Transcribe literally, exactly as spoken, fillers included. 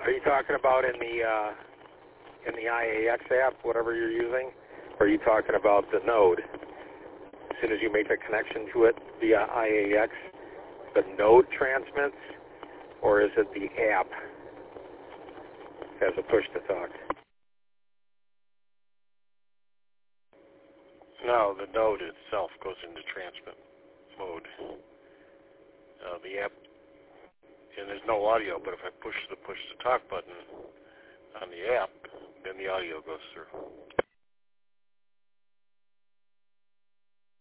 Are you talking about in the uh, in the I A X app, whatever you're using? Or are you talking about the node? As soon as you make a connection to it via I A X, the node transmits, or is it the app as a push-to-talk? No, the node itself goes into transmit mode. Uh, the app, and there's no audio, but if I push the push-to-talk button on the app, then the audio goes through.